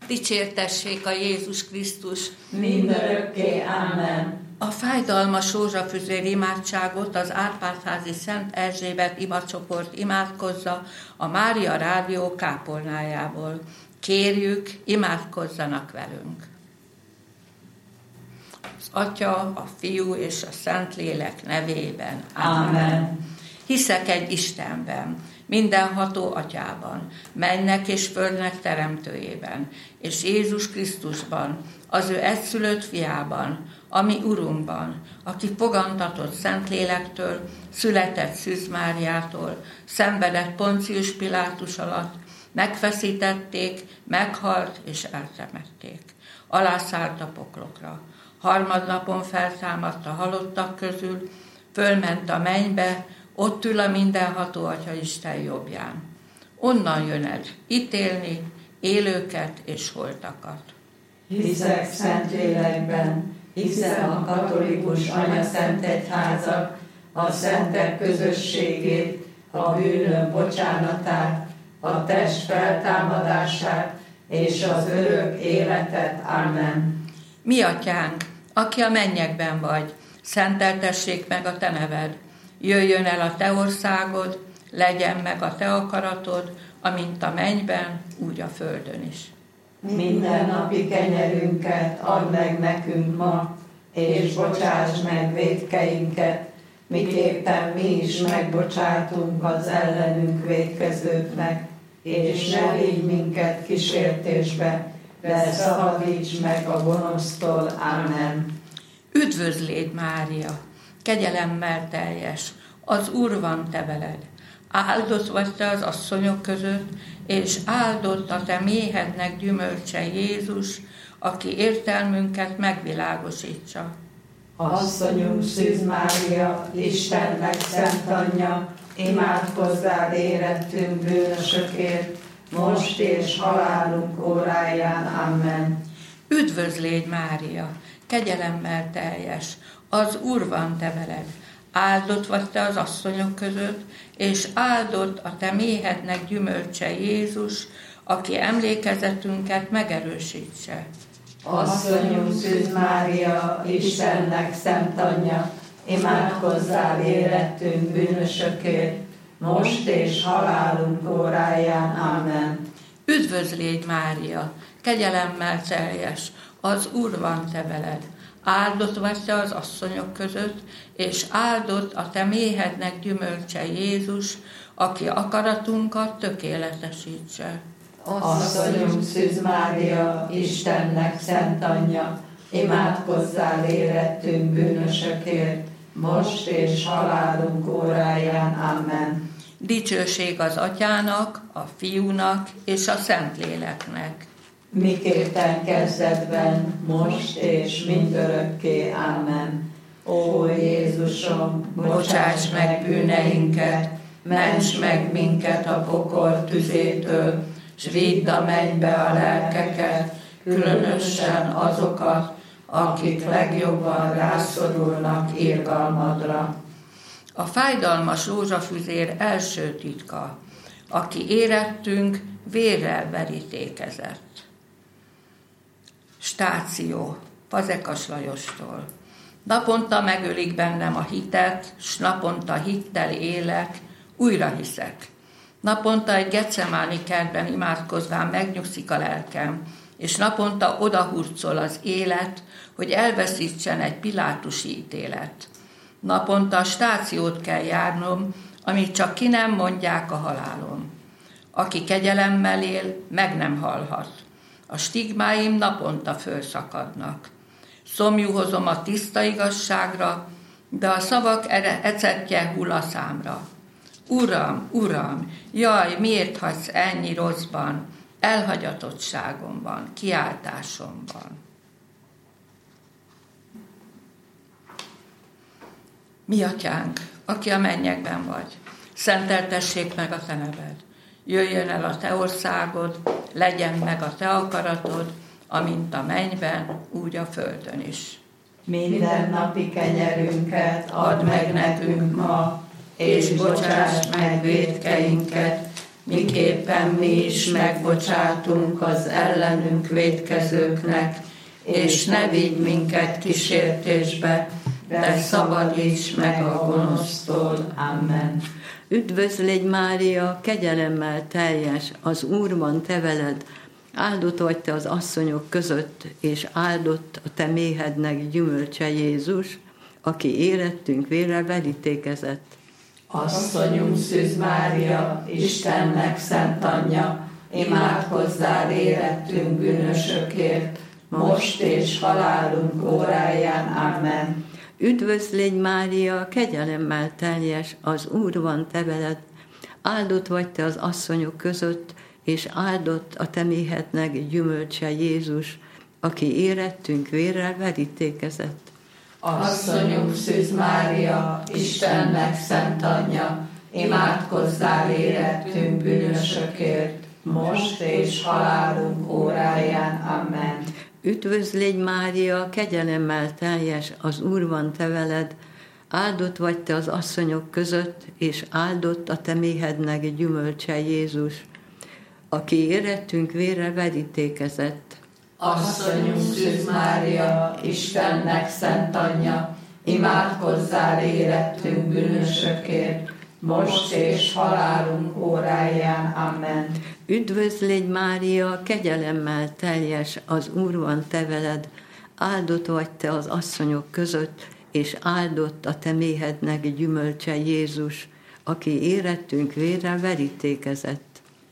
Dicsértessék a Jézus Krisztus! Mindörökké, amen. A fájdalmas rózsafüzér imádságot az Árpád-házi Szent Erzsébet imacsoport imádkozza a Mária Rádió kápolnájából. Kérjük, imádkozzanak velünk! Az Atya, a Fiú és a Szentlélek nevében. Amen. Hiszek egy Istenben, mindenható Atyában, mennek és földnek teremtőjében, és Jézus Krisztusban, az ő egyszülött fiában, ami Urunkban, aki fogantatott Szentlélektől, született Szűz Máriától, szenvedett Poncius Pilátus alatt, megfeszítették, meghalt és eltemették. Alászállt a poklokra. Harmadnapon feltámadt a halottak közül, fölment a mennybe, ott ül a mindenható Atya Isten jobbján. Onnan jön el ítélni élőket és holtakat. Hiszek Szentlélekben, hiszem a katolikus Anyaszent Egyházat, a szentek közösségét, a bűnök bocsánatát, a test feltámadását és az örök életet. Amen. Mi Atyánk, aki a mennyekben vagy, szenteltessék meg a te neved. Jöjjön el a te országod, legyen meg a te akaratod, amint a mennyben, úgy a földön is. Minden napi kenyerünket add meg nekünk ma, és bocsáss meg vétkeinket, miképpen mi is megbocsátunk az ellenünk vétkezőknek, és ne vigy minket kísértésbe, de szabadíts meg a gonosztól. Amen. Üdvözlégy, Mária, kegyelemmel teljes, az Úr van te veled. Áldott vagy te az asszonyok között, és áldott a te méhednek gyümölcse Jézus, aki értelmünket megvilágosítsa. Asszonyunk Szűz Mária, Istennek szent anyja, imádkozzál érettünk bűnösökért, most és halálunk óráján. Amen. Üdvözlégy, Mária, kegyelemmel teljes, az Úr van te veled. Áldott vagy te az asszonyok között, és áldott a te méhednek gyümölcse Jézus, aki emlékezetünket megerősítse. Asszonyunk Szűz Mária, Istennek szent anyja, imádkozzál érettünk bűnösökért, most és halálunk óráján. Amen. Üdvözlégy, Mária, kegyelemmel teljes, az Úr van te veled. Áldott vagy te az asszonyok között, és áldott a te méhednek gyümölcse Jézus, aki akaratunkat tökéletesítse. Asszonyunk Szűz Mária, Istennek szent anyja, imádkozzál érettünk bűnösökért, most és halálunk óráján. Amen. Dicsőség az Atyának, a Fiúnak és a Szentléleknek. Miképpen kezdetben, most és mindörökké. Amen. Ó Jézusom, bocsáss meg bűneinket, ments meg minket a pokol tüzétől, s vidd a mennybe a lelkeket, különösen azokat, akik legjobban rászorulnak irgalmadra. A fájdalmas rózsafüzér első titka, aki érettünk vérrel verítékezett. Stáció, Fazekas Lajostól. Naponta megölik bennem a hitet, s naponta hittel élek, újra hiszek. Naponta egy Getsemáni kertben imádkozván megnyugszik a lelkem, és naponta odahurcol az élet, hogy elveszítsen egy pilátusi ítélet. Naponta stációt kell járnom, amit csak ki nem mondják a halálom. Aki kegyelemmel él, meg nem halhat. A stigmáim naponta fölszakadnak. Szomjúhozom a tiszta igazságra, de a szavak ecettje hull a számra. Uram, Uram, jaj, miért hagysz ennyi rosszban, elhagyatottságomban, kiáltásomban? Mi Atyánk, aki a mennyekben vagy, szenteltessék meg a te neved. Jöjjön el a te országod, legyen meg a te akaratod, amint a mennyben, úgy a földön is. Minden napi kenyerünket add meg nekünk ma, és bocsáss meg vétkeinket, miképpen mi is megbocsátunk az ellenünk vétkezőknek, és ne vigy minket kísértésbe, de szabadíts meg a gonosztól. Amen. Üdvözlégy Mária, kegyelemmel teljes, az Úr van te veled, áldott vagy te az asszonyok között, és áldott a te méhednek gyümölcse Jézus, aki érettünk vérrel verítékezett. Asszonyunk Szűz Mária, Istennek szent anyja, imádkozzál érettünk bűnösökért, most és halálunk óráján. Amen. Üdvözlégy Mária, kegyelemmel teljes, az Úr van te veled, áldott vagy te az asszonyok között, és áldott a te méhednek gyümölcse Jézus, aki érettünk vérrel verítékezett. Asszonyunk Szűz Mária, Istennek szent anyja, imádkozzál érettünk bűnösökért, most és halálunk óráján. Amen. Üdvözlégy Mária, kegyelemmel teljes, az Úr van te veled, áldott vagy te az asszonyok között, és áldott a te méhednek gyümölcse Jézus, aki érettünk vérrel verítékezett. Asszonyunk Szűz Mária, Istennek szent anyja, imádkozzál érettünk bűnösökért, most és halálunk óráján. Amen. Üdvözlégy Mária, kegyelemmel teljes, az Úr van te veled, áldott vagy te az asszonyok között, és áldott a te méhednek gyümölcse Jézus, aki érettünk vérrel verítékezett.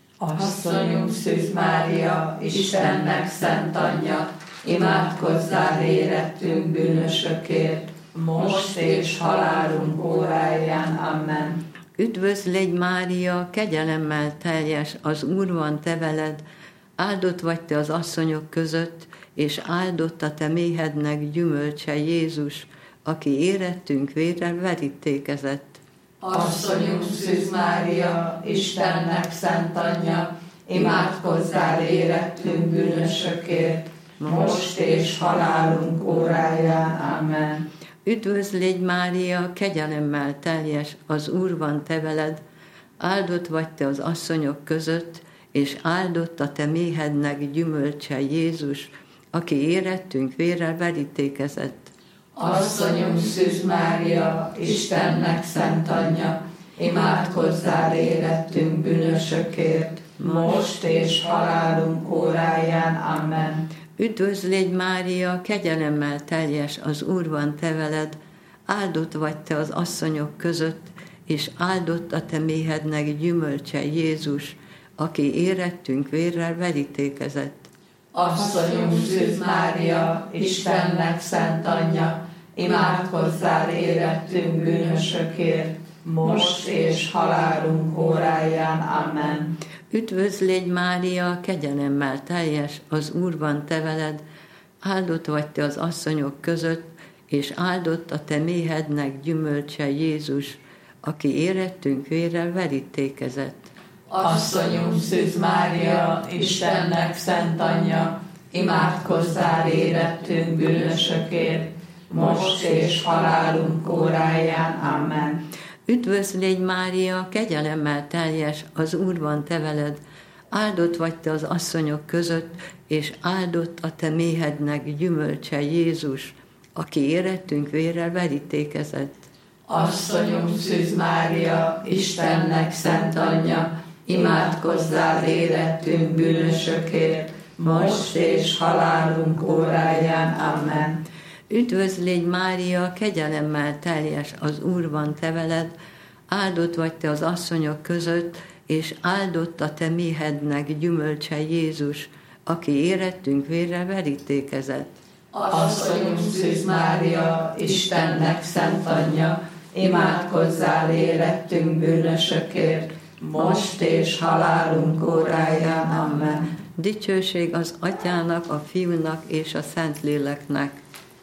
Asszonyunk Szűz Mária, Istennek szent anyja, imádkozzál érettünk bűnösökért, most és halálunk óráján. Amen. Üdvözlégy Mária, kegyelemmel teljes, az Úr van te veled, áldott vagy te az asszonyok között, és áldott a te méhednek gyümölcse Jézus, aki érettünk vérrel verítékezett. Asszonyunk Szűz Mária, Istennek szent anyja, imádkozzál érettünk bűnösökért, most és halálunk óráján. Amen. Üdvözlégy Mária, kegyelemmel teljes, az Úr van te veled, áldott vagy te az asszonyok között, és áldott a te méhednek gyümölcse Jézus, aki érettünk vérrel verítékezett. Asszonyunk Szűz Mária, Istennek szent anyja, imádkozzál érettünk bűnösökért, most és halálunk óráján. Amen. Üdvözlégy Mária, kegyelemmel teljes, az Úr van te veled, áldott vagy te az asszonyok között, és áldott a te méhednek gyümölcse Jézus, aki érettünk vérrel verítékezett. Asszonyunk Szűz Mária, Istennek szent anyja, imádkozzál érettünk bűnösökért, most és halálunk óráján. Amen. Üdvözlégy Mária, kegyelemmel teljes, az Úr van te veled, áldott vagy te az asszonyok között, és áldott a te méhednek gyümölcse Jézus, aki érettünk vérrel verítékezett. Asszonyunk Szűz Mária, Istennek szent anyja, imádkozzál érettünk bűnösökért, most és halálunk óráján. Amen. Üdvözlégy Mária, kegyelemmel teljes, az Úr van te veled, áldott vagy te az asszonyok között, és áldott a te méhednek gyümölcse Jézus, aki érettünk vérrel verítékezett. Asszonyunk Szűz Mária, Istennek szent anyja, imádkozzál érettünk bűnösökért, most és halálunk óráján. Amen. Üdvözlégy Mária, kegyelemmel teljes, az Úr van te veled, áldott vagy te az asszonyok között, és áldott a te méhednek gyümölcse Jézus, aki érettünk vérrel verítékezett. Asszonyunk Szűz Mária, Istennek szent anyja, imádkozzál érettünk bűnösökért, most és halálunk óráján. Amen. Dicsőség az Atyának, a Fiúnak és a Szentléleknek.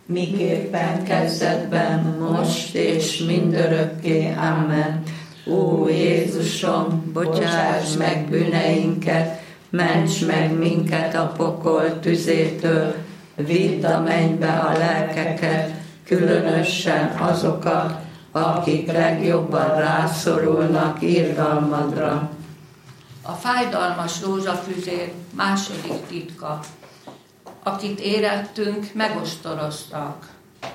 Miképpen kezdetben, most és mindörökké. Amen. Ó Jézusom, bocsáss meg bűneinket, ments meg minket a pokol tüzétől, vidd a mennybe a lelkeket, különösen azokat, akik legjobban rászorulnak irgalmadra. A fájdalmas rózsafüzér második titka. Akit érettünk, megostoroztak.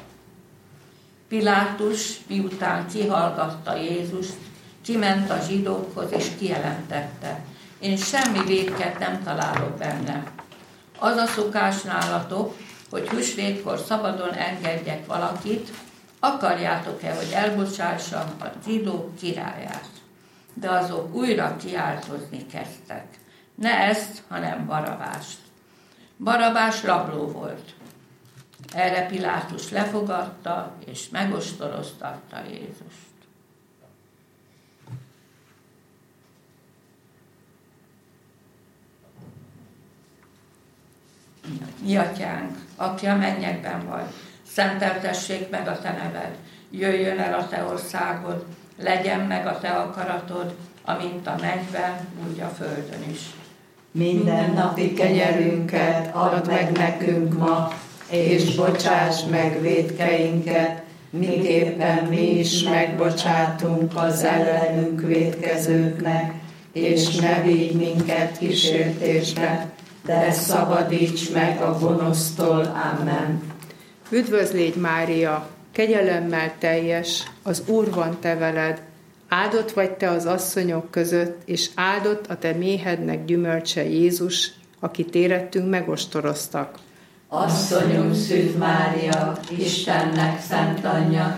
Pilátus, miután kihallgatta Jézust, kiment a zsidókhoz és kijelentette: én semmi vétket nem találok benne. Az a szokás nálatok, hogy húsvétkor szabadon engedjek valakit, akarjátok-e, hogy elbocsássam a zsidók királyát? De azok újra kiáltozni kezdtek. Ne ezt, hanem Barabást. Barabás rabló volt. Erre Pilátus lefogadta és megostoroztatta Jézust. Mi atyánk, aki a mennyekben vagy, szenteltessék meg a te neved, jöjjön el a te országod, legyen meg a te akaratod, amint a mennyben, úgy a földön is. Minden napi kenyerünket add meg nekünk ma, és bocsáss meg vétkeinket, miképpen mi is megbocsátunk az ellenünk vétkezőknek, és ne vigy minket kísértésbe, de szabadíts meg a gonosztól. Amen. Üdvözlégy Mária, kegyelemmel teljes, az Úr van te veled, áldott vagy te az asszonyok között, és áldott a te méhednek gyümölcse Jézus, akit érettünk megostoroztak. Asszonyunk Szűz Mária, Istennek szent anyja,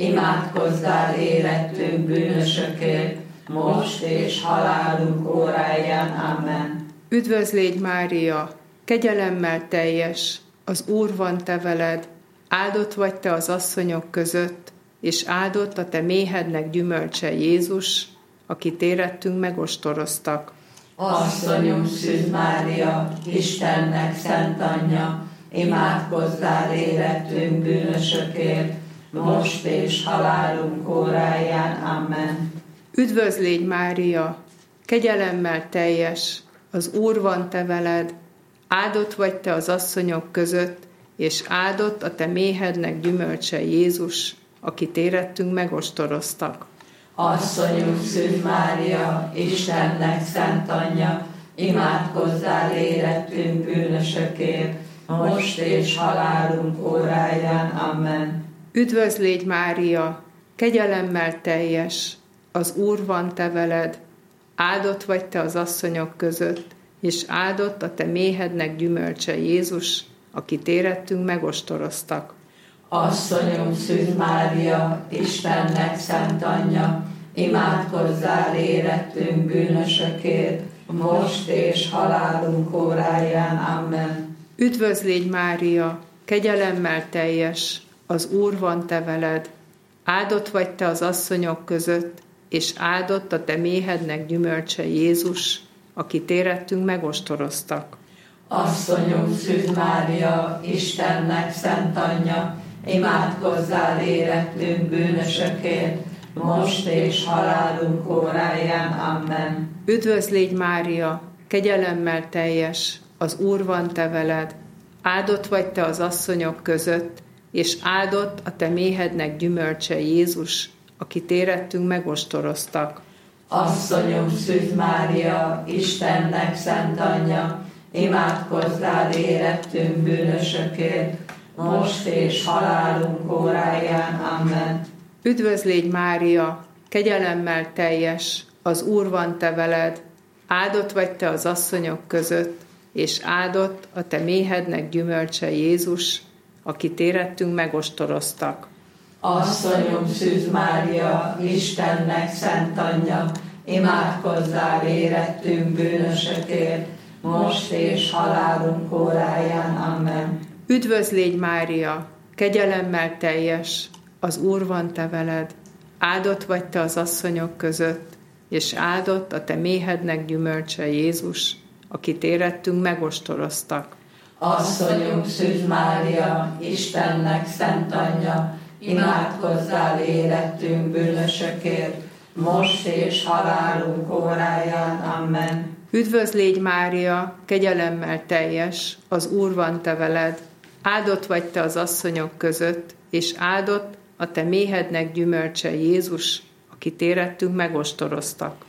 imádkozzál érettünk bűnösökért, most és halálunk óráján. Amen. Üdvözlégy Mária, kegyelemmel teljes, az Úr van te veled, áldott vagy te az asszonyok között, és áldott a te méhednek gyümölcse Jézus, akit érettünk megostoroztak. Asszonyunk Szűz Mária, Istennek szent anyja, imádkozzál érettünk bűnösökért, most és halálunk óráján. Amen. Üdvözlégy Mária, kegyelemmel teljes, az Úr van te veled, áldott vagy te az asszonyok között, és áldott a te méhednek gyümölcse Jézus, akit érettünk megostoroztak. Asszonyunk Szűz Mária, Istennek szent anyja, imádkozzál érettünk bűnösökért, most és halálunk óráján. Amen. Üdvözlégy Mária, kegyelemmel teljes, az Úr van te veled, áldott vagy te az asszonyok között, és áldott a te méhednek gyümölcse Jézus, akit érettünk megostoroztak. Asszonyunk Szűz Mária, Istennek szent anyja, imádkozzál érettünk bűnösökért, most és halálunk óráján. Amen. Üdvözlégy Mária, kegyelemmel teljes, az Úr van te veled, áldott vagy te az asszonyok között, és áldott a te méhednek gyümölcse Jézus, akit érettünk megostoroztak. Asszonyunk Szűz Mária, Istennek szent anyja, imádkozzál érettünk bűnösökért, most és halálunk óráján. Amen. Üdvözlégy Mária, kegyelemmel teljes, az Úr van te veled, áldott vagy te az asszonyok között, és áldott a te méhednek gyümölcse Jézus, akit érettünk megostoroztak. Asszonyunk Szűz Mária, Istennek szent anyja, imádkozzál érettünk bűnösökért, most és halálunk óráján. Amen. Üdvözlégy Mária, kegyelemmel teljes, az Úr van te veled, áldott vagy te az asszonyok között, és áldott a te méhednek gyümölcse Jézus, akit érettünk megostoroztak. Asszonyunk Szűz Mária, Istennek szent anyja, imádkozzál érettünk bűnösökért, most és halálunk óráján. Amen. Üdvözlégy Mária, kegyelemmel teljes, az Úr van te veled, áldott vagy te az asszonyok között, és áldott a te méhednek gyümölcse Jézus, akit érettünk megostoroztak. Asszonyunk Szűz Mária, Istennek szent anyja, imádkozzál érettünk bűnösökért, most és halálunk óráján. Amen. Üdvözlégy Mária, kegyelemmel teljes, az Úr van te veled, áldott vagy te az asszonyok között, és áldott a te méhednek gyümölcse Jézus, akit érettünk megostoroztak.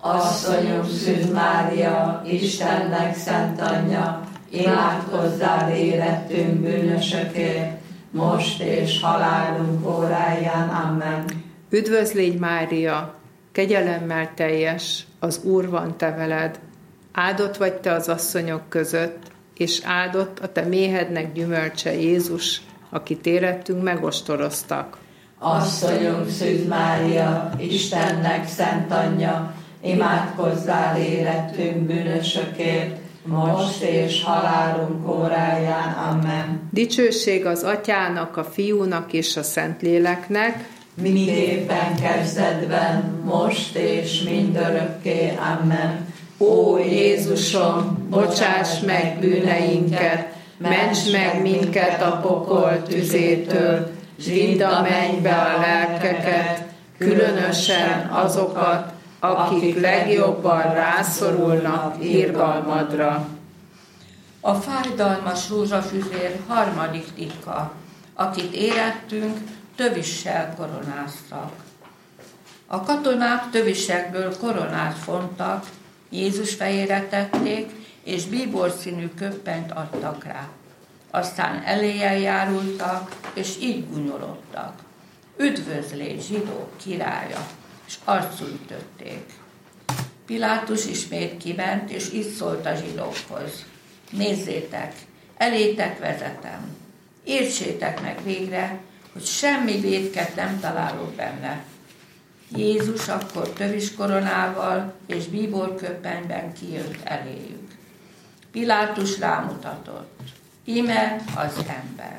Asszonyunk Szűz Mária, Istennek szent anyja, imádkozzál érettünk bűnösökért, most és halálunk óráján. Amen. Üdvözl légy Mária, kegyelemmel teljes, az Úr van te veled. Áldott vagy te az asszonyok között, és áldott a te méhednek gyümölcse Jézus, akit érettünk megostoroztak. Asszonyunk Szűz Mária, Istennek szent anyja, imádkozzál érettünk bűnösökért, most és halálunk óráján. Amen. Dicsőség az Atyának, a Fiúnak és a Szentléleknek, miképpen kezdetben, most és mindörökké. Amen. Ó Jézusom, bocsáss meg bűneinket, ments meg minket a pokol tüzétől, s vidd a mennybe a lelkeket, különösen azokat, akik legjobban rászorulnak irgalmadra. A fájdalmas rózsafüzér harmadik titka, akit érettünk, tövissel koronáztak. A katonák tövisekből koronát fontak, Jézus fejére tették, és bíborszínű köppenyt adtak rá. Aztán eléjel járultak, és így gúnyolódtak. Üdvözlégy, zsidók királya! És arcul ütötték. Pilátus ismét kiment, és így szólt a zsidókhoz. Nézzétek, elétek vezetem. Értsétek meg végre, hogy semmi vétket nem találok benne. Jézus akkor tövis koronával és bíborköppenyben kijött eléjük. Pilátus rámutatott. Íme az ember.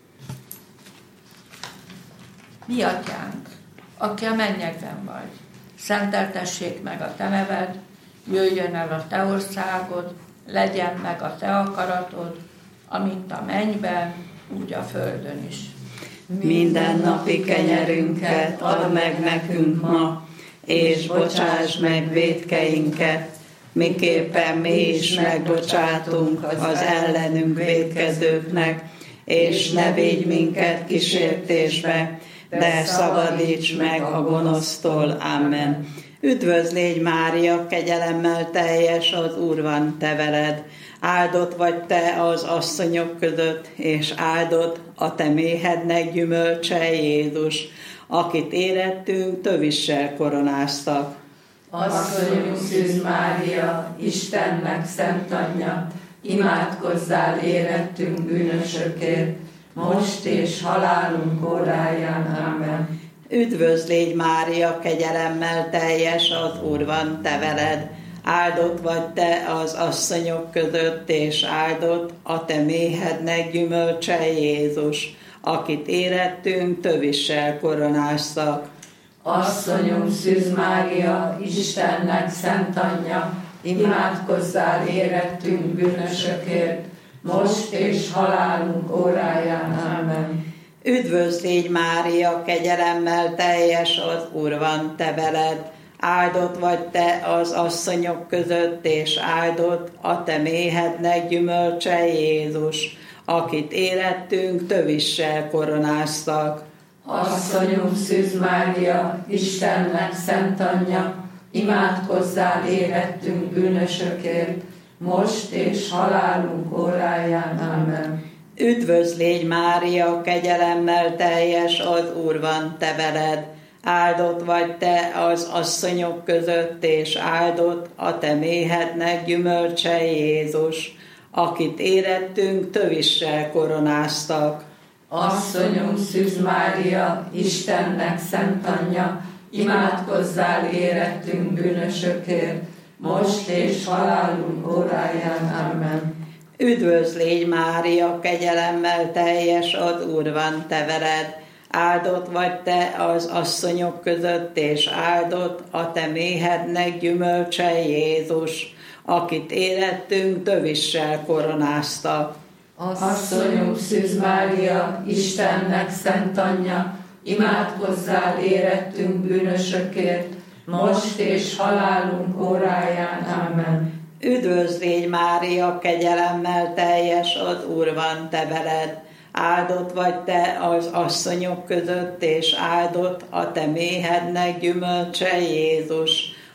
Mi atyánk, aki a mennyekben vagy, szenteltessék meg a te neved, jöjjön el a te országod, legyen meg a te akaratod, amint a mennyben, úgy a földön is. Mindennapi kenyerünket add meg nekünk ma, és bocsáss meg vétkeinket, miképpen mi is megbocsátunk az ellenünk vétkezőknek, és ne védj minket kísértésbe, de szabadíts meg a gonosztól. Amen. Üdvözl légy Mária, kegyelemmel teljes, az Úr van te veled. Áldott vagy te az asszonyok között, és áldott a te méhednek gyümölcse Jézus, akit érettünk tövissel koronáztak. Asszonyunk Szűz Mária, Istennek szent anyja, imádkozzál érettünk bűnösökért, most és halálunk óráján. Amen. Üdvözl légy Mária, kegyelemmel teljes, az Úr van te veled. Áldott vagy te az asszonyok között, és áldott a te méhednek gyümölcse Jézus, akit érettünk tövissel koronáztak. Asszonyunk Szűz Mária, Istennek szent anyja, imádkozzál érettünk bűnösökért, most és halálunk óráján. Amen. Üdvözl légy Mária, kegyelemmel teljes, az Úr van te veled. Áldott vagy te az asszonyok között, és áldott a te méhednek gyümölcse Jézus, akit érettünk tövissel koronáztak. Asszonyunk Szűz Mária, Istennek szent anyja, imádkozzál érettünk bűnösökért, most és halálunk óráján. Amen. Üdvözl légy Mária, kegyelemmel teljes, az Úr van te veled. Áldott vagy te az asszonyok között, és áldott a te méhednek gyümölcse Jézus, akit érettünk tövissel koronáztak. Asszonyunk Szűz Mária, Istennek szent anyja, imádkozzál érettünk bűnösökért, most és halálunk óráján. Amen. Üdvözl légy Mária, kegyelemmel teljes, az Úr van te veled. Áldott vagy te az asszonyok között, és áldott a te méhednek gyümölcse Jézus, akit érettünk tövissel koronáztak. Asszonyunk Szűz Mária, Istennek szent anyja, imádkozzál érettünk bűnösökért, most és halálunk óráján. Amen. Üdvözl légy Mária, kegyelemmel teljes, az Úr van te veled. Áldott vagy te az asszonyok között, és áldott a te méhednek gyümölcse Jézus,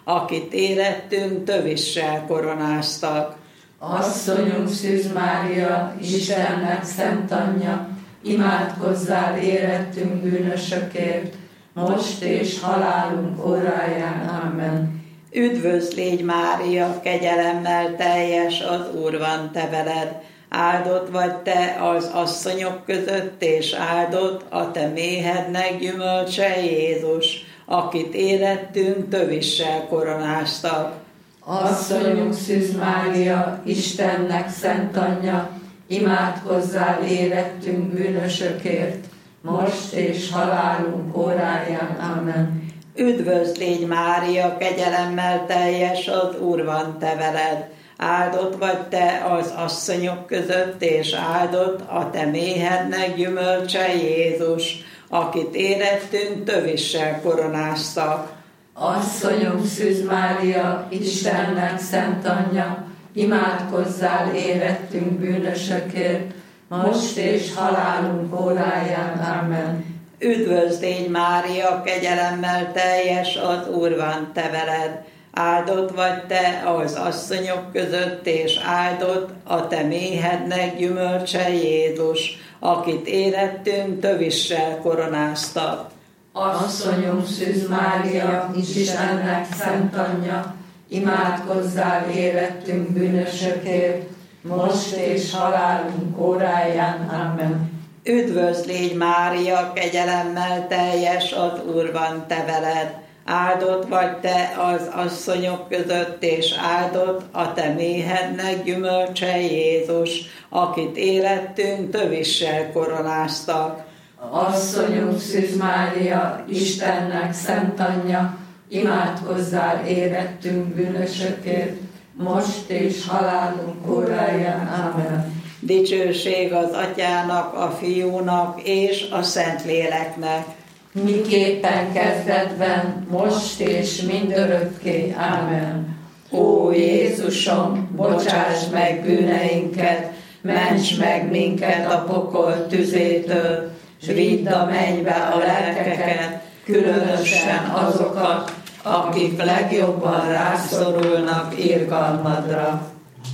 akit érettünk tövissel koronáztak. Asszonyunk Szűz Mária, Istennek szent anyja, imádkozzál érettünk bűnösökért, most és halálunk óráján. Amen. Üdvözl légy Mária, kegyelemmel teljes, az Úr van te veled. Áldott vagy te az asszonyok között, és áldott a te méhednek gyümölcse Jézus, akit érettünk tövissel koronáztak. Asszonyunk Szűz Mária, Istennek szent anyja, imádkozzál érettünk bűnösökért, most és halálunk óráján. Amen. Üdvözl légy Mária, kegyelemmel teljes, az Úr van te veled. Áldott vagy te az asszonyok között, és áldott a te méhednek gyümölcse Jézus, akit érettünk tövissel koronáztak. Asszonyunk Szűz Mária, Istennek szent anyja, imádkozzál érettünk bűnösökért, most és halálunk óráján. Amen. Üdvözl légy Mária, kegyelemmel teljes, az Úr van te veled. Áldott vagy te az asszonyok között, és áldott a te méhednek gyümölcse Jézus, akit érettünk tövissel koronáztak. Asszonyunk Szűz Mária, Istennek szent anyja, imádkozzál érettünk bűnösökért, most és halálunk óráján. Amen. Üdvözl légy Mária, kegyelemmel teljes, az Úr van te veled. Áldott vagy te az asszonyok között, és áldott a te méhednek gyümölcse Jézus, akit érettünk tövissel koronáztak. Asszonyunk Szűz Mária, Istennek szent anyja, imádkozzál érettünk bűnösökért, most és halálunk óráján. Amen. Dicsőség az Atyának, a Fiúnak és a Szentléleknek. Miképpen kezdetben, most és mindörökké. Amen. Ó Jézusom, bocsáss meg bűneinket, ments meg minket a pokol tüzétől, s vidd a mennybe a lelkeket, különösen azokat, akik legjobban rászorulnak irgalmadra.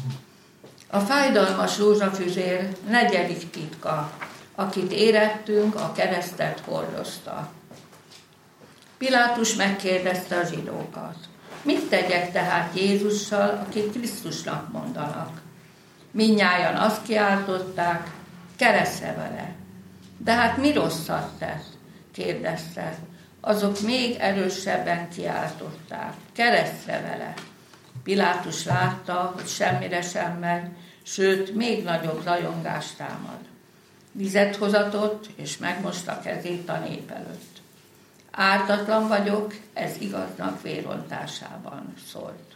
A fájdalmas rózsafüzér negyedik titka, akit érettünk, a keresztet hordozta. Pilátus megkérdezte a zsidókat: mit tegyek tehát Jézussal, akit Krisztusnak mondanak? Mindnyájan azt kiáltották: keresztre vele. De hát mi rosszat tett? Kérdezte. Azok még erősebben kiáltották: keresztre vele. Pilátus látta, hogy semmire sem mer, sőt, még nagyobb rajongást támad. Vizet hozatott, és megmosta kezét a nép előtt. Ártatlan vagyok, ez igaznak vérontásában, szólt.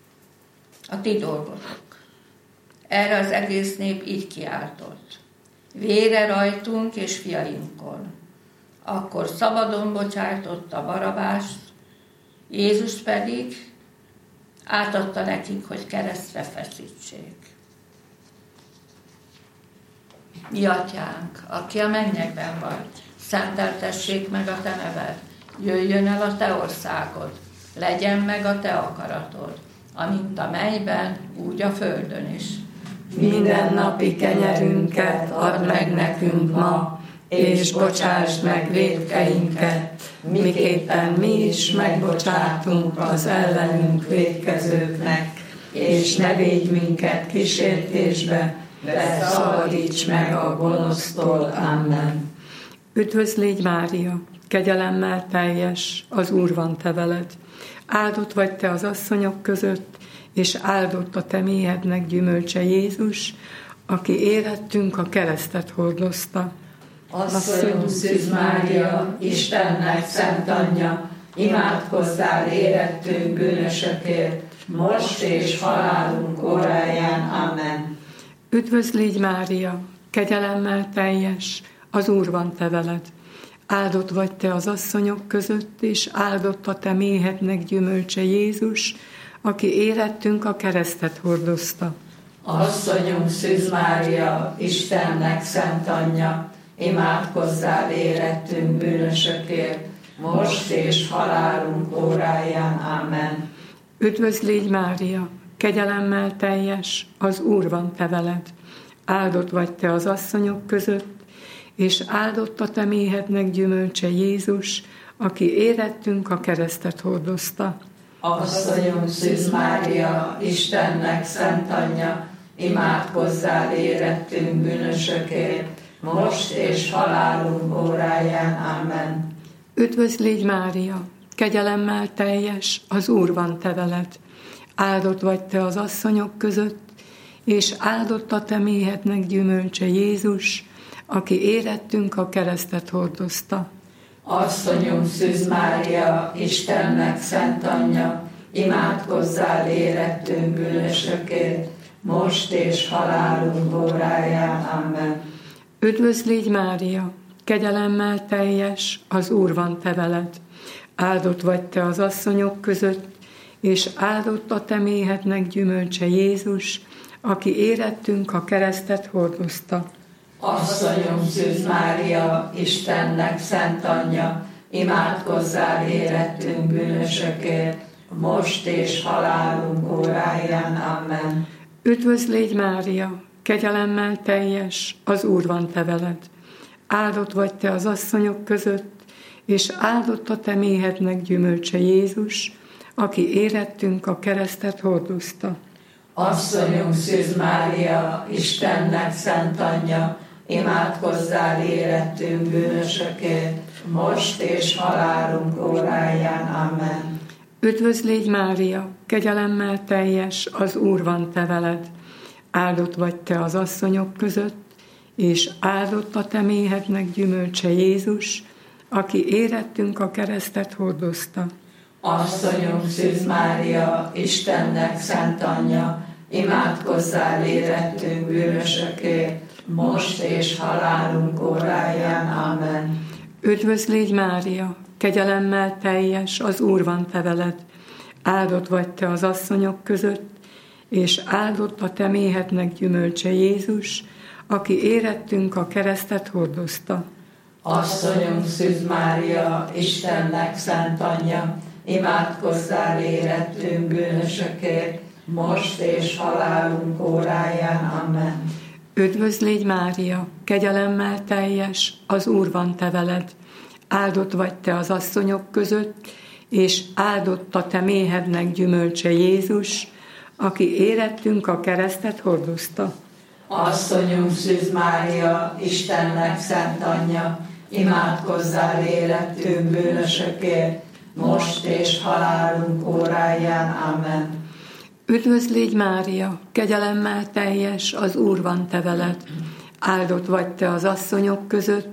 A ti dolgotok. Erre az egész nép így kiáltott: vére rajtunk és fiainkon. Akkor szabadon bocsájtotta Barabást, Jézus pedig átadta nekik, hogy keresztre feszítsék. Mi Atyánk, aki a mennyekben vagy, szenteltessék meg a te neved, jöjjön el a te országod, legyen meg a te akaratod, amint a mennyben, úgy a földön is. Mindennapi kenyerünket add meg nekünk ma, és bocsásd meg vétkeinket, miképpen mi is megbocsátunk az ellenünk vétkezőknek, és ne védj minket kísértésbe, de szabadíts meg a gonosztól. Amen. Üdvözl légy Mária, kegyelemmel teljes, az Úr van te veled. Áldott vagy te az asszonyok között, és áldott a te méhednek gyümölcse Jézus, aki érettünk, a keresztet hordozta. Asszonyunk Szűz Mária, Istennek szent anyja, imádkozzál érettünk bűnösökért, most és halálunk óráján. Amen. Üdvözl légy Mária, kegyelemmel teljes, az Úr van te veled. Áldott vagy te az asszonyok között, és áldott a te méhednek gyümölcse Jézus, aki érettünk, a keresztet hordozta. Asszonyunk Szűz Mária, Istennek szent anyja, imádkozzál érettünk bűnösökért, most és halálunk óráján. Amen. Üdvözl légy Mária, kegyelemmel teljes, az Úr van te veled. Áldott vagy te az asszonyok között, és áldott a te méhednek gyümölcse Jézus, aki érettünk a keresztet hordozta. Asszonyunk Szűz Mária, Istennek szent anyja, imádkozzál érettünk bűnösökért, most és halálunk óráján. Amen. Üdvözl légy Mária, kegyelemmel teljes, az Úr van te veled. Áldott vagy te az asszonyok között, és áldott a te méhednek gyümölcse Jézus, aki érettünk a keresztet hordozta. Asszonyunk Szűz Mária, Istennek szent anyja, imádkozzál érettünk bűnösökért, most és halálunk óráján. Amen. Üdvözl légy Mária, kegyelemmel teljes, az Úr van te veled. Áldott vagy te az asszonyok között, és áldott a te méhednek gyümölcse Jézus, aki érettünk a keresztet hordozta. Asszonyunk Szűz Mária, Istennek szent anyja, imádkozzál érettünk bűnösökért, most és halálunk óráján. Amen. Üdvözl légy Mária, kegyelemmel teljes, az Úr van te veled. Áldott vagy te az asszonyok között, és áldott a te méhednek gyümölcse Jézus, aki érettünk a keresztet hordozta. Asszonyunk Szűz Mária, Istennek szent anyja, imádkozzál érettünk bűnösökért, most és halálunk óráján. Amen. Üdvözl légy Mária, kegyelemmel teljes, az Úr van te veled. Áldott vagy te az asszonyok között, és áldott a te méhednek gyümölcse Jézus, aki érettünk a keresztet hordozta. Asszonyunk Szűz Mária, Istennek szent anyja, imádkozzál érettünk bűnösökért, most és halálunk óráján. Amen. Üdvözl légy Mária, kegyelemmel teljes, az Úr van te veled. Áldott vagy te az asszonyok között, és áldott a te méhednek gyümölcse Jézus, aki érettünk a keresztet hordozta. Asszonyunk Szűz Mária, Istennek szent anyja, imádkozzál érettünk bűnösökért, most és halálunk óráján. Amen. Üdvözl légy Mária, kegyelemmel teljes, az Úr van te veled. Áldott vagy te az asszonyok között, és áldott a te méhednek gyümölcse Jézus, aki érettünk a keresztet hordozta. Asszonyunk Szűz Mária, Istennek szent anyja, imádkozzál érettünk bűnösökért, most és halálunk óráján. Amen. Üdvözl légy Mária, kegyelemmel teljes, az Úr van te veled. Áldott vagy te az asszonyok között,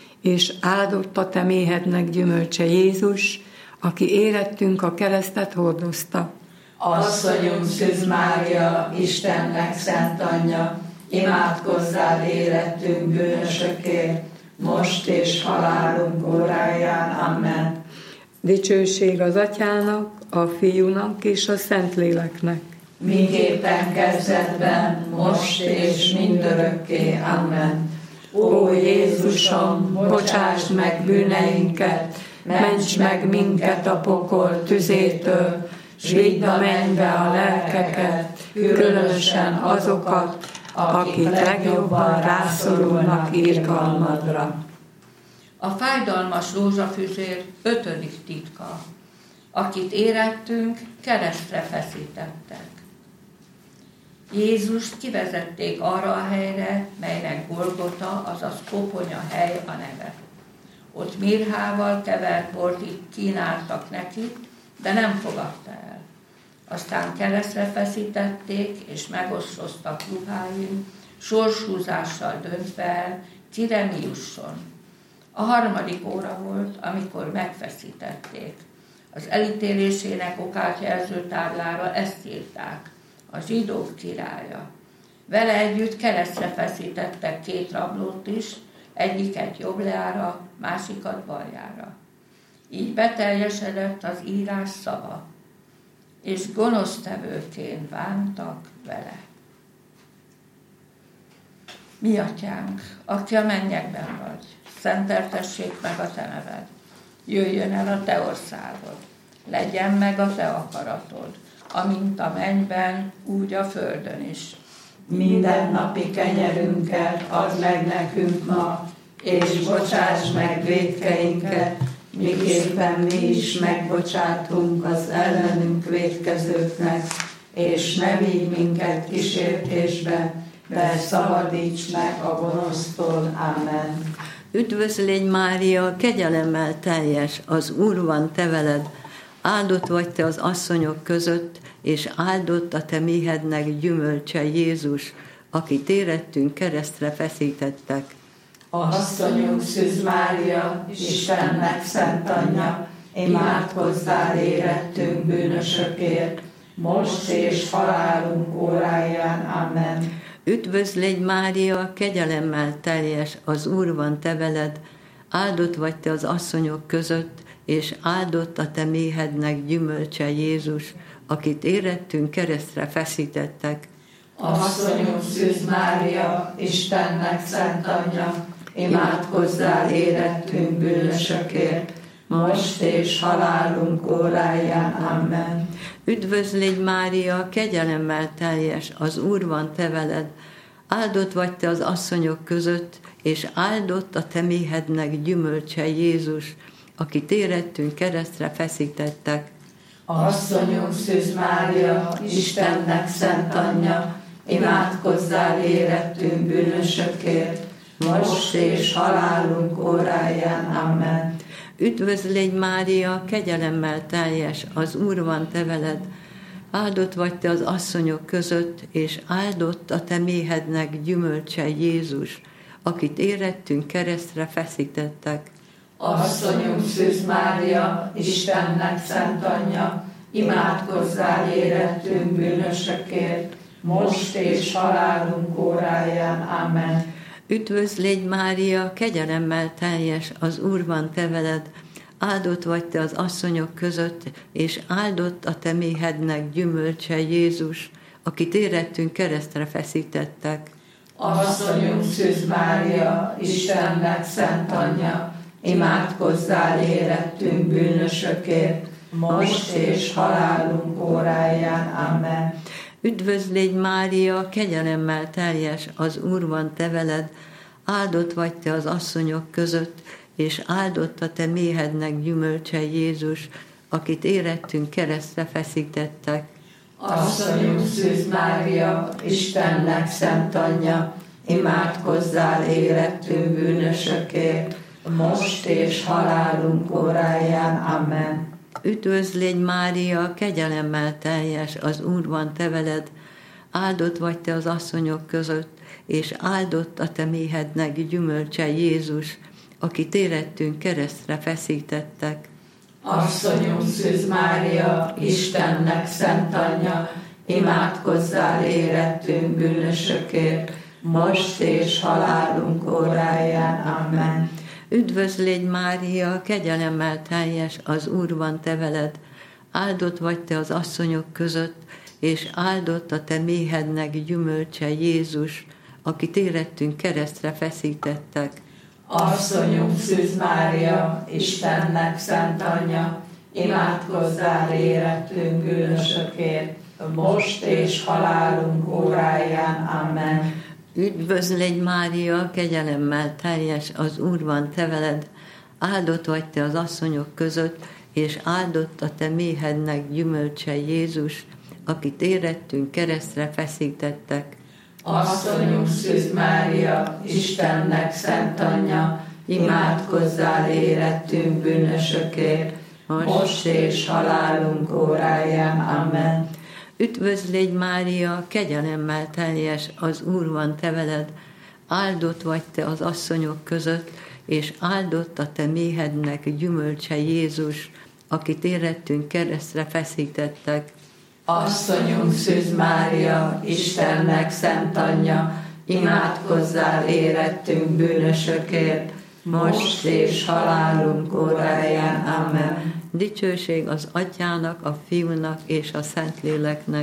és áldott a te méhednek gyümölcse Jézus, aki érettünk a keresztet hordozta. Asszonyunk Szűz Mária, Istennek szent anyja, imádkozzál érettünk bűnösökért, most és halálunk óráján. Amen. Dicsőség az Atyának, a Fiúnak és a Szentléleknek. Miképpen kezdetben, most és mindörökké. Amen. Ó Jézusom, bocsásd meg bűneinket, ments meg minket a pokol tüzétől, s vidd a mennybe a lelkeket, különösen azokat, akik legjobban rászorulnak irgalmadra. A fájdalmas rózsafüzér 5. titka. Akit érettünk, keresztre feszítettek. Jézust kivezették arra a helyre, melynek Golgota, azaz koponya hely a neve. Ott mirhával kevert bort kínáltak neki, de nem fogadta el. Aztán keresztre feszítették, és megosztoztak ruháin, sorshúzással döntve el, kire mi jusson. A 3. óra volt, amikor megfeszítették. Az elítélésének okát jelző táblára ezt írták: a zsidók királya. Vele együtt keresztre feszítettek 2 rablót is, egyiket jobbjára, másikat baljára. Így beteljesedett az írás szava, és gonosztevőként bántak vele. Mi Atyánk, aki a mennyekben vagy, szenteltessék meg a te neved. Jöjjön el a te országod, legyen meg a te akaratod, amint a mennyben, úgy a földön is. Mindennapi kenyerünket add meg nekünk ma, és bocsáss meg vétkeinket, miképpen mi is megbocsátunk az ellenünk vétkezőknek, és ne vigy minket kísértésbe, de szabadíts meg a gonosztól. Amen. Üdvözlégy Mária, kegyelemmel teljes, az Úr van te veled, áldott vagy te az asszonyok között, és áldott a te méhednek gyümölcse Jézus, akit érettünk keresztre feszítettek. Asszonyunk Szűz Mária, Istennek szent anyja, imádkozzál érettünk bűnösökért, most és halálunk óráján. Amen. Üdvözlégy Mária, kegyelemmel teljes, az Úr van te veled, áldott vagy te az asszonyok között, és áldott a te méhednek gyümölcse Jézus, akit érettünk keresztre feszítettek. Asszonyunk Szűz Mária, Istennek szent anyja, imádkozzál érettünk bűnösökért, most és halálunk óráján. Amen. Üdvözlégy Mária, kegyelemmel teljes, az Úr van te veled, áldott vagy te az asszonyok között, és áldott a te méhednek gyümölcse Jézus, akit érettünk keresztre feszítettek. Asszonyunk Szűz Mária, Istennek szent anyja, imádkozzál érettünk bűnösökért, most és halálunk óráján. Amen. Üdvözlégy Mária, kegyelemmel teljes, az Úr van te veled, áldott vagy te az asszonyok között, és áldott a te méhednek gyümölcse Jézus, akit érettünk keresztre feszítettek. Asszonyunk Szűz Mária, Istennek szent anyja, imádkozzál érettünk bűnösökért, most és halálunk óráján. Amen. Üdvözlégy Mária, kegyelemmel teljes, az Úr van te veled, áldott vagy te az asszonyok között, és áldott a te méhednek gyümölcse Jézus, akit érettünk keresztre feszítettek. Asszonyunk Szűz Mária, Istennek szent anyja, imádkozzál érettünk bűnösökért, most és halálunk óráján. Amen. Üdvözlégy Mária, kegyelemmel teljes, az Úr van te veled, áldott vagy te az asszonyok között, és áldott a te méhednek gyümölcse Jézus, akit érettünk keresztre feszítettek. Asszonyunk Szűz Mária, Istennek szent anyja, imádkozzál érettünk bűnösökért, most és halálunk óráján. Amen. Üdvözlégy Mária, kegyelemmel teljes, az Úr van te veled, áldott vagy te az asszonyok között, és áldott a te méhednek gyümölcse Jézus, akit érettünk keresztre feszítettek. Asszonyunk Szűz Mária, Istennek szent anyja, imádkozzál érettünk bűnösökért, most és halálunk óráján. Amen. Üdvözlégy Mária, kegyelemmel teljes, az Úr van te veled, áldott vagy te az asszonyok között, és áldott a te méhednek gyümölcse Jézus, akit érettünk keresztre feszítettek. Asszonyunk Szűz Mária, Istennek szent anyja, imádkozzál érettünk bűnösökért, most és halálunk óráján. Amen. Üdvözlégy Mária, kegyelemmel teljes, az Úr van te veled, áldott vagy te az asszonyok között, és áldott a te méhednek gyümölcse Jézus, akit érettünk keresztre feszítettek. Asszonyunk Szűz Mária, Istennek szent anyja, imádkozzál érettünk bűnösökért, most és halálunk óráján. Amen. Üdvözlégy Mária, kegyelemmel teljes, az Úr van te veled, áldott vagy te az asszonyok között, és áldott a te méhednek gyümölcse Jézus, akit érettünk keresztre feszítettek. Asszonyunk Szűz Mária, Istennek szent anyja, imádkozzál érettünk bűnösökért, most és halálunk óráján. Amen. Dicsőség az Atyának, a Fiúnak és a Szentléleknek.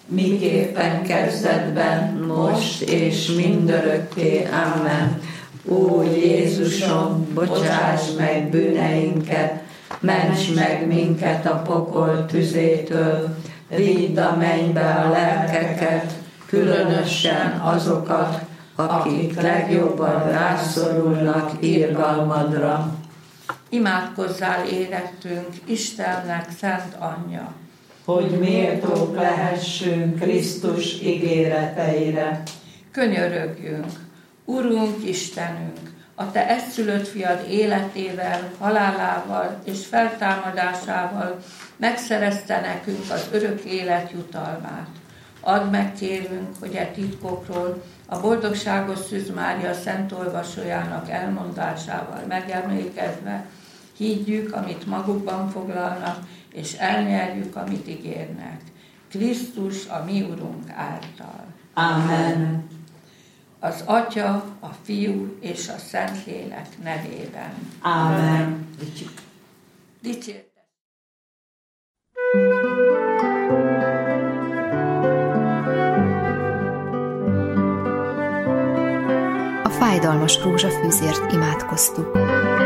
Miképpen kezdetben, most és mindörökké. Amen. Ó Jézusom, bocsáss meg bűneinket, ments meg minket a pokol tüzétől, vidd a mennybe a lelkeket, különösen azokat, akik legjobban rászorulnak irgalmadra. Imádkozzál érettünk, Istennek szent anyja, hogy méltók lehessünk Krisztus ígéreteire. Könyörögjünk, Urunk Istenünk, a Te egyszülött fiad életével, halálával és feltámadásával megszerezte nekünk az örök élet jutalmát. Add meg, kérünk, hogy e titkokról a boldogságos Szűz Mária szent olvasójának elmondásával megemlékezve higgyük, amit magukban foglalnak, és elnyerjük, amit ígérnek. Krisztus, a mi Urunk által. Amen. Az Atya, a Fiú és a Szentlélek nevében. Amen. Dicsértek! A fájdalmas rózsafűzért imádkoztuk.